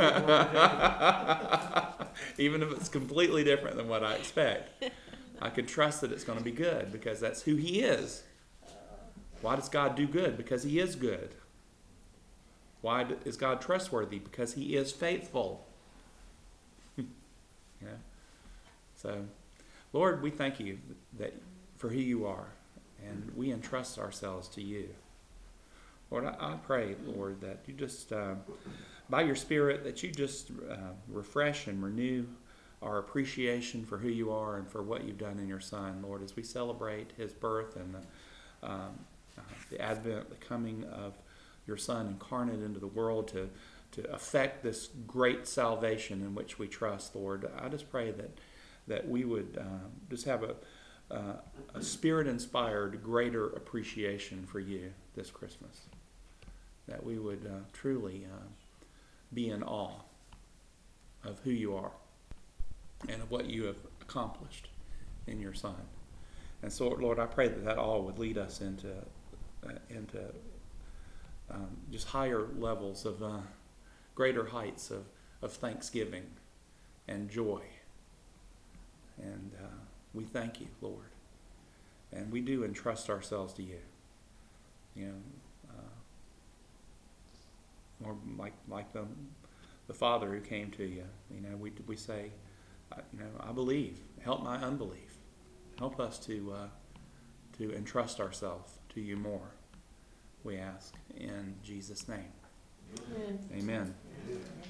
Even if it's completely different than what I expect, I can trust that it's going to be good because that's who he is. Why does God do good? Because he is good. Why is God trustworthy? Because he is faithful. Yeah. So, Lord, we thank you that for who you are, and we entrust ourselves to you. Lord, I, I pray, Lord, that you just, uh, by your Spirit, that you just uh, refresh and renew our appreciation for who you are and for what you've done in your Son, Lord, as we celebrate his birth and the, um, uh, the advent, the coming of your Son incarnate into the world to, to effect this great salvation in which we trust, Lord. I just pray that that we would uh, just have a, uh, a Spirit-inspired greater appreciation for you this Christmas. That we would uh, truly uh, be in awe of who you are and of what you have accomplished in your Son. And so, Lord, I pray that that all would lead us into uh, into um, just higher levels of uh, greater heights of, of thanksgiving and joy. And uh, we thank you, Lord. And we do entrust ourselves to you. You know, uh, or like like the the Father who came to you. You know, we we say, uh, you know, I believe. Help my unbelief. Help us to uh, to entrust ourselves to you more. We ask in Jesus' name. Amen. Amen.